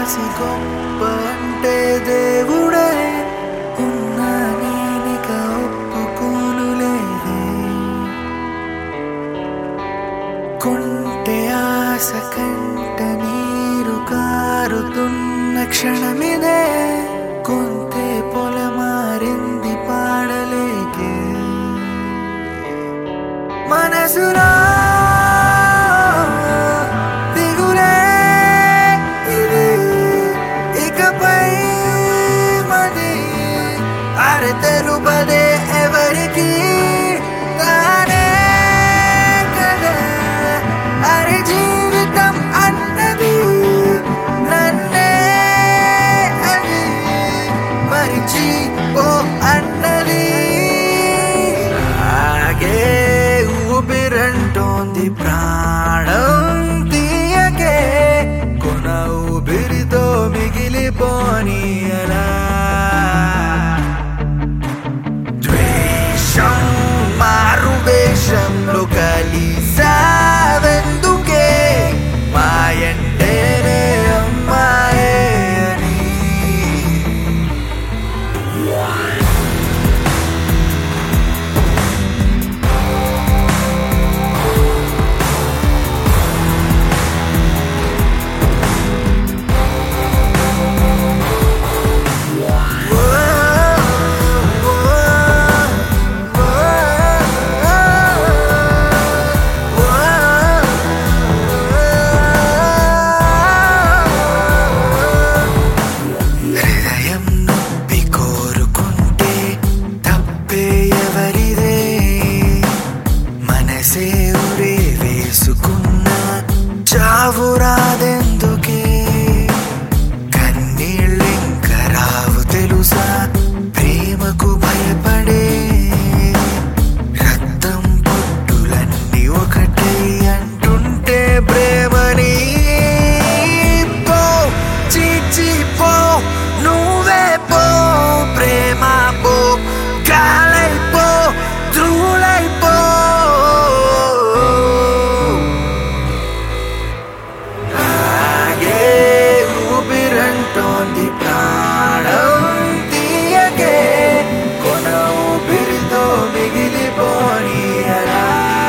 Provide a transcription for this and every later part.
రాసి గొప్ప అంటే దేవుడే ఉన్నా నేనిక ఒప్పుకోనులేదే. కొంటె ఆశ కంట నీరు కారుతున్న క్షణమిదే. కొంతే పొలమారింది పాడలేకే మనసులో దిగులే ఇది ఇకపై మది అరె తెలుపదే ఎవరికి తానే కదా. అరె జీవితం అన్నది నన్నే అది మరిచి ఓ అన్నది. ఆగే ఊపిరంటోంది ప్రాణం తీయకే కొన ఊపిరితో మిగిలిపోని అలా. ద్వేషం మారు వేషంలో కలిసావెందుకే మాయంటేనే అమ్మాయే అని. హృదయం నొప్పి కోరుకుంటే తప్పే ఎవరిదే. మనసే ఉరే వేసుకున్నా చావు రాదెందుకే. కన్నీళ్ళింక రావు తెలుసా ప్రేమకు భయపడే. రక్తం పొట్టులన్నీ ఒకటే అంటుంటే ప్రేమని పో చీచి పో నువ్వే పో ప్రేమ పో గాలైపో ధూళైపో. ఆగే ఊపిరంటోంది ప్రాణం తీయకే కొన ఊపిరితో మిగిలిపోని అలా.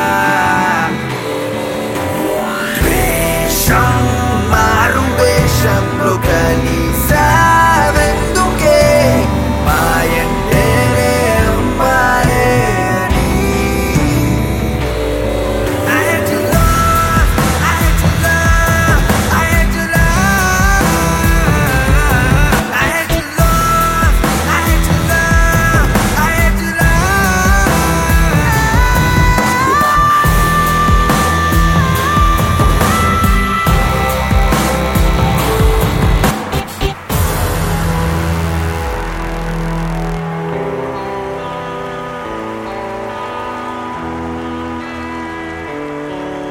ద్వేషం మారు వేషంలో కలిసావెందుకే మాయంటేనే అమ్మాయే అని. I had to love, I had to love, I had to love, I had to love, I had to love, I had to love.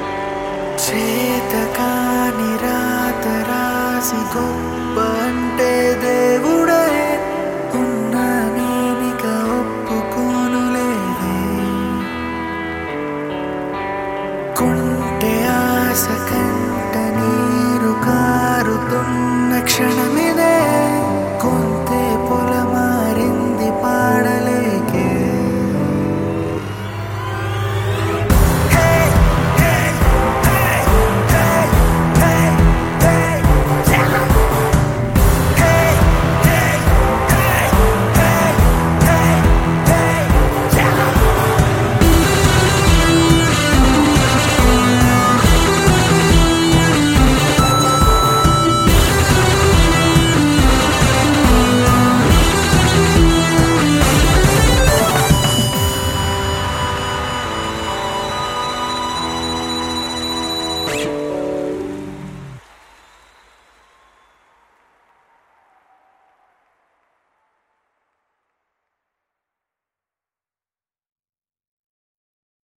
చేతకాని రాత రాసి గొప్ప అంటే